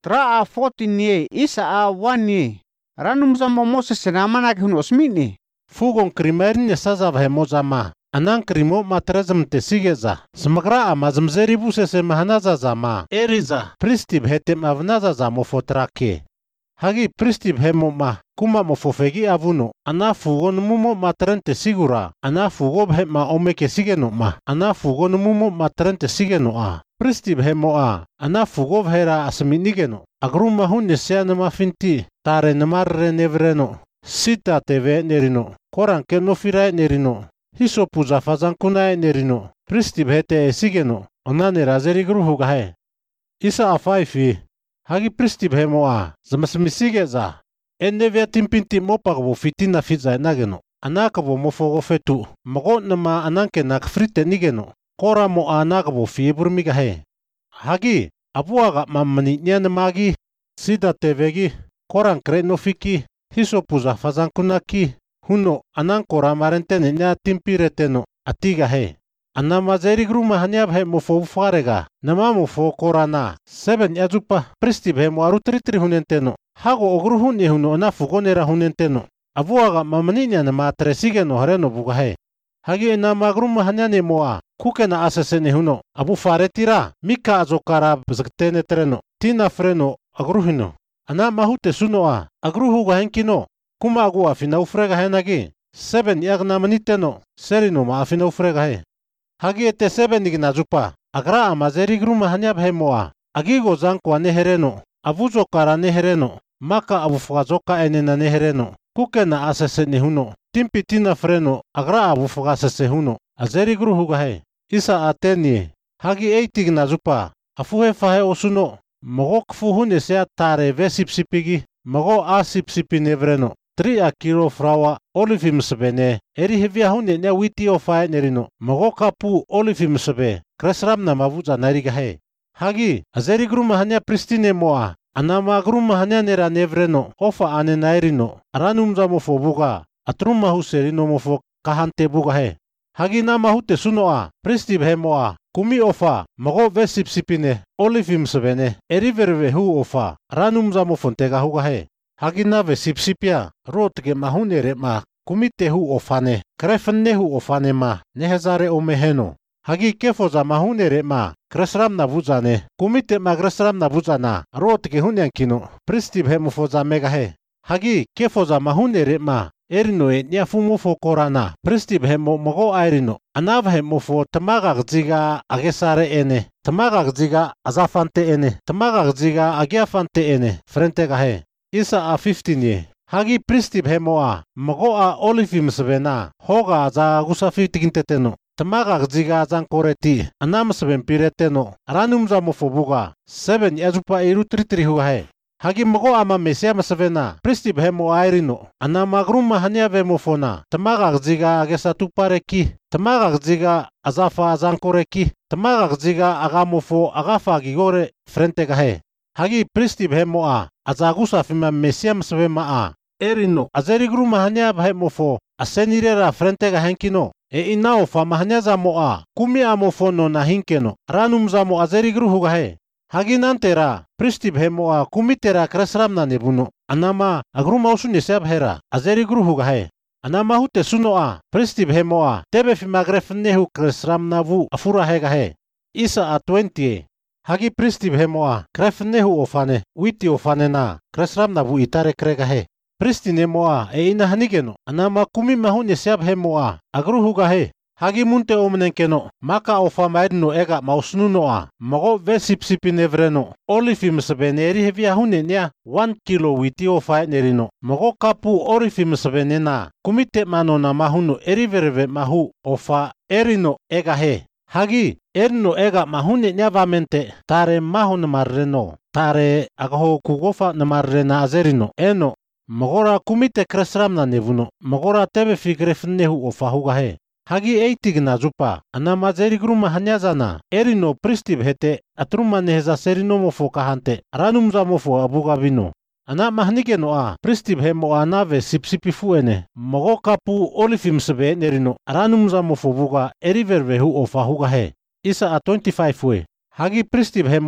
Tra a 14 ye isa a 1 ye. Ranum zamo Moses namana huno smini. Fugon krimerin saza vhemozama. Anang krimo matrezm te sigeza. Smagra amazmzeri busese mahanaza zama. Eriza pristib hetem avnaza zamo fotrake. Hagi pristib hemo ma. Kuma mofofegi avuno. Ana fugon mumo matrente sigura. Ana fugo ma omeke sigeno ma. Ana fugon mumo matrente sigeno a. Pristib hemo a. Ana fugo hera asminigeno. Agruma hunne seanama finti. Tare namarre nevreno. Sita teve nerino. Koranke no firai nerino. Hiso puza fazankunai nerino. Pristib hete sigeno. Onane razeri gruhu gahe. Isa afaifi. Hagi pristib hemo a. Zamasmisigeza. Ennevia timpinti mopagbo fitina fizai nageno. Anakabo mofogo fetu. Mago nama ananke nak frite nigeno. Kora mo anakabo fieburmigahe. Hagi. Abuaga mamani nyane magi. Sida tevegi. Koran kreno fiki. Hiso puza fazankunaki. Huno anankora marentene nya timpireteno. Atigahe. Anamazeri gruma hanyab he mofo farega. Nama mofo korana. 7 yazupa. Pristib he mo arutritri hunenteno. Hago ogruhun yehuno na fugonera hunenteno. Abuaga mamaninya na matresigeno hareno bugahe. Hagi na magruma hanyane moa. Kukena asesene huno. Abu faretira. Mika azokara bzktene treno. Tina freno agruhino. Ana mahute sunoa. Agruhu gahenkino. Kuma agua fina ufrega henagi. 7 yagna maniteno. Serino ma afina ufrega he. Hagi ete 7 igna zupa. Agra amazeri gruma hanyab he moa. Agigo zanko anehereno. Abuzo kara nehereno. Maka abufugazoka enena nehereno. Kukena asesene huno. Timpi tina freno. Agra abufugase huno. Azeri gruhu gahe. Isa ateni. Hagi 8 igna zupa. Afuhe fahe osuno. Mogo kfuhune sea tare ve sipsipigi. Mogo a sipsipi nevreno. 3 a kilo frawa olivim sebene. Eri hevia hune ne witi o fae nerino. Mogo kapu olivim sebe. Kresram na mavuza narigahe. Hagi azeri gruma hanya pristine moa. Anama gruma hanya nera nevreno. Ofa ane nairino. Aranumza mofo buga. Atruma huserino mofo kahante bugahe. Hagi nama hute sunoa. Pristib he moa. Kumi ofa. Mogo ve sipsipine. Olivim sebene. Eri verve hu ofa. Aranumza mofontega hugahe. Hagi nave sipsipia. Rotge mahunere ma. Kumite hu ofane. Krefenne hu ofane ma. Nehezare omeheno. Hagi kefoza mahunere ma. Kresram na vuzane. Kumite ma kresram na vuzana. Rotge hunyankino. Pristib he mufoza megahe. Hagi kefoza mahunere ma. Erino e niafumufo korana. Pristib he mogo airino. Anav he mufo tamagak ziga agesare ene. Tamagak ziga azafante ene. Tamagak ziga agiafante ene. Frente gahe. Isa a 15 ye. Hagi pristib he moa. Mogo a olivim svena. Hoga za gusafi tiginteteno. Tamagak ziga zankoreti. Anam sven pireteno. Aranumza mofobuga. 7 yazupa irutritri huahe. Hagi mogo ama mesia svena. Pristib he mo airino. Anama gruma hanya ve mofona. Tamagak ziga agesatu pareki. Tamagak ziga azafa zankoreki. Tamagak ziga agamofo agafa gigore frente gahe. Hagi pristib he moa. Azagusa fima mesia svema a. Erino. Azeri gruma hanya he mofo. Asenirera frente gahenkino. E inao fa mahanya za moa. Kumi amofono na hinkeno. Ranum za mo azeri gruhu gahe. Hagi nantera. Pristib he moa kumitera kresram na nebuno. Anama agruma usuni seab hera. Azeri gruhu gahe. Anama hute sunoa. Pristib he moa. Tebe fima grefnehu kresram na vu afura he gahe. Isa a 20. Hagi pristib he moa. Grefnehu ofane. Witi ofane na. Kresram na vu itare krega he. Pristine moa e ina hanigeno. Anama kumi mahune seab he moa. Agruhu gahe. Hagi munte omnenkeno. Maka ofa maidno ega mausnunoa. Mogo ve sipsipi nevreno. Olivim sebeneri hevia hune nia. 1 kilo witi ofa nerino. Mogo kapu orifim sebenena. Kumite mano na mahuno eriverve mahu ofa erino ega he. Hagi erino ega mahune niavamente. Tare mahun marreno. Tare agaho kugofa na marrena azerino. Eno. Mogora kumite kresram na nevuno. Mogora tebe figrefnehu ofa hugahe. Hagi 80 na zupa. Anama zeri gruma hanyazana. Erino pristib hete. Atruma neheza serino mofo kahante. Ranumza mofo abugabino. Ana mahnigeno a. Pristib he mo anave sipsipi fuene. Mogo kapu olivim sebe nerino. Ranumza mofo buga erivervehu ofa hugahe. Isa a 25 we. Hagi pristib he mo a.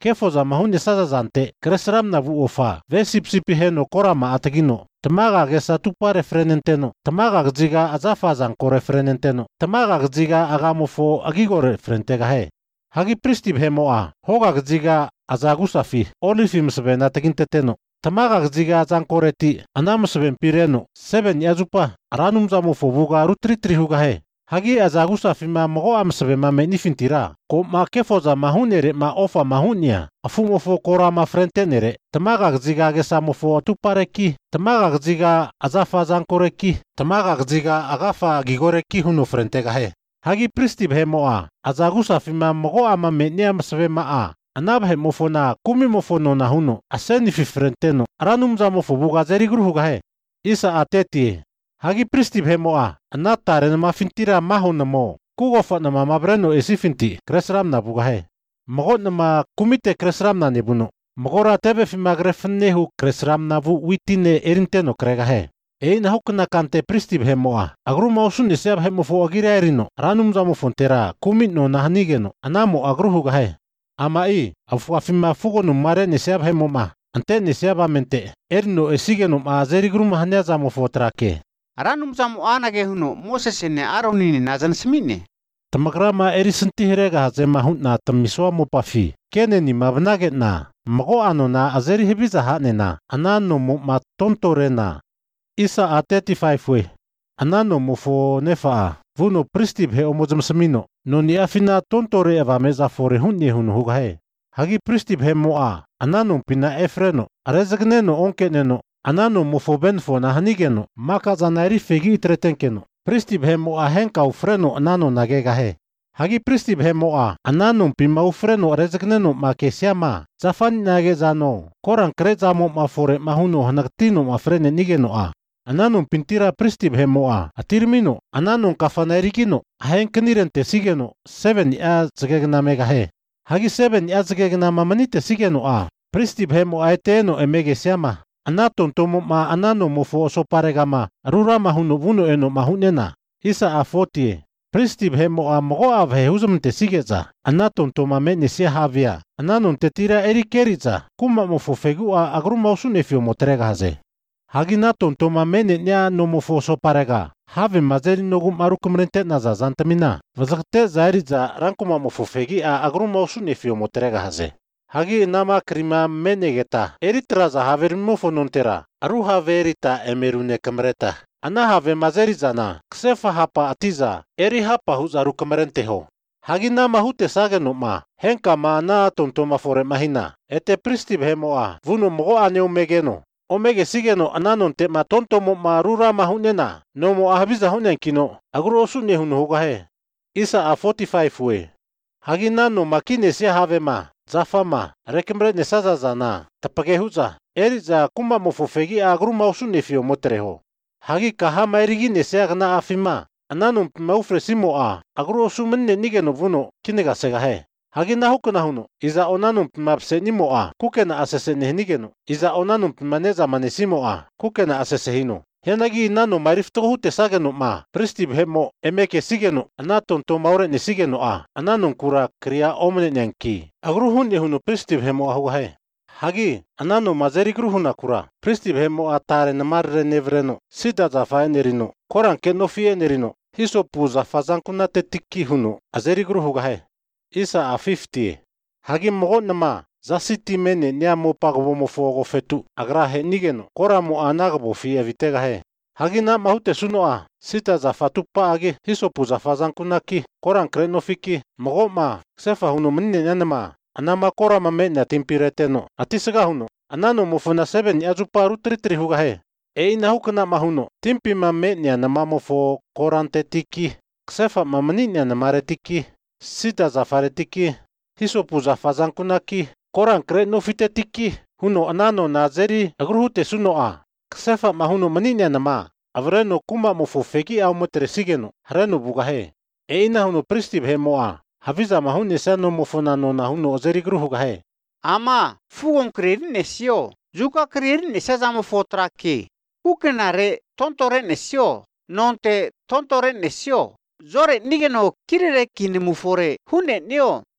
kefo za mahunye saza zante kresram na vu ofa ve sipsipi heno korama atagino tamaga gesa tupa refrenenteno tamaga gjiga azafa zanko refrenenteno tamaga gjiga agamofo agigo refrentega he hagi pristib hemoa hoga gjiga azagusafi olifim svena taginteteno tamaga gjiga zankoreti anamusben pireno 7 yazupa aranum zamofo buga rutritri huga he hagi azagusafi ma mogo amsbe ma menifintira ko ma kefoza mahunere ma ofa mahunia afumofo korama frentenere tamaga gjiga gesamofo tupareki tamaga gjiga azafa zankoreki tamaga gjiga agafa gigoreki huno frentega he hagi pristib hemoa azagusafi ma mogo ama menia msbe ma anab hemofo na kumimofo no na huno aseni fi frenteno aranum zamofo buga zeri gruhuga he isa ateti hagi pristib hemoa anatare na mafintira mahunamo kugofa na mabreno esifinti kresram na buga he mogo na kumite kresram na nebuno mogora tebe fi magrefnehu kresram na vu witine erinteno krega he na hukna kante pristib hemoa agruma usun isab hemofo agira erino ranum zamofontera kumino na hanigeno anamo agruhuga he amai afwafima fugo no mare nisab hemoma ante nisaba mente erno esigeno ma zeri gruma hanya zamofotrake Ranum zamu anage huno Moses ne Aronini nazan smine. Tamagrama erisinti hirega zema hunna tamiswa mopafi. Kene ni mabnage na. Mago ano na azeri hibiza hane na. Anano mo matontore na. Isa a 35 we. Anano mo fo nefa. Vuno pristib he omozum semino. No ni afina tontore eva meza fore hunni huno hugahe. Hagi pristib he moa. Anano pina efreno. Arezagneno onke neno. Anano mofobenfo na hanigeno maka zanari fegi tretenkeno pristib hemo a henka ufreno anano nagega he hagi pristib hemo a anano pima ufreno rezegneno makesiama zafani nage zano koran krezamo mafore mahuno hanaktino mafrene nigeno a anano pintira pristib hemo a atirmino anano kafanerikino henknirente sigeno 7 ya zgegna mega he hagi 7 ya zgegna mamanite sigeno a pristib hemo a eteno emegesiama Anaton tomo ma anano mofo so paregama rura mahuno vuno eno mahunena isa afotie pristib hemo a mogo avhe huzumte sigeza anaton toma mene se havia ananon tetira erikeriza kuma mofo fegu a agruma usune fio motrega haze haginaton toma mene nya no mofo so parega have mazeri nogu marukumrente naza zantamina vazakte zairiza rankuma mofo fegi a agruma usune fio motrega haze Hagi nama krima menegeta eritraza havermofo nontera aruha verita emerune kamreta ana have mazerizana ksefa hapa atiza eri hapa huzaru kamrenteho hagi nama hute sageno ma henka ma na tontoma fore mahina ete pristib hemoa vuno mogo aneu megeno omege sigeno ananon te ma tontomo ma rura mahunena nomo ahbiza hunenkino agro osune hunu hugahe isa a 45 we hagi nano makine se have ma Zafama, rekembre nesaza zana, tapagehuza, eriza kuma mofofegi agruma usune fio motreho. Hagi kahama erigi neseagna afima, ananum maufresimo a, agro sumenne nigeno vuno, kinega segahe. Hagi nahukuna huno, iza onanum mapsenimo a, kukena asese nigeno, iza onanum maneza manesimo a, kukena asese hino. Henagi nano marifto hute sageno ma, pristib hemo, emeke sigeno, anaton to maure ne sigeno a, ananon kura kriya omne nyanki. Agruhun huno pristib hemo ahugahe. Hagi, anano mazeri gruhuna kura, pristib hemo atare namarre nevreno, sida zafa enerino, koran keno fi enerino, hiso puza fazankuna tetiki huno, azeri gruhugahe. Isa a 50. Hagi mogo nama, Zasiti mene niamo pagbomo fogo fetu agrahe nigeno koramo anagbo fi evitega he hagina mahute suno a sita za fatupa age hisopu za fazankunaki koran kreno fiki mogoma sefa huno menne nanama anama korama mena timpireteno atisga huno anano mofona 7 azupa rutritri huga he ina hukna mahuno timpi mamenya namamo fo korante tiki sefa mamaninya namare tiki sita za faretiki hisopu za fazankunaki Koran kreno fite tiki huno anano nazeri agruhute suno a ksefa mahuno maninya nama avreno kuma mofofeki au motresigeno hareno bugahe ina huno pristib he moa haviza mahune sano mofonano na huno ozeri gruhugahe Ama fugon krerin nesio juga krerin nesazamo fotrake kukenare tontore nesio nonte tontore nesio zore nigeno kirere kine mufore hune nio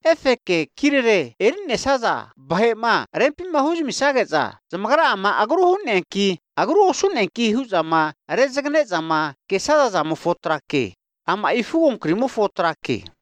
efeke kirere erinne saza bahema rempi mahuj misageza zamagara ama agru hunenki huzama rezegne zama ke saza zamu fotrake ama ifugon krimo fotrake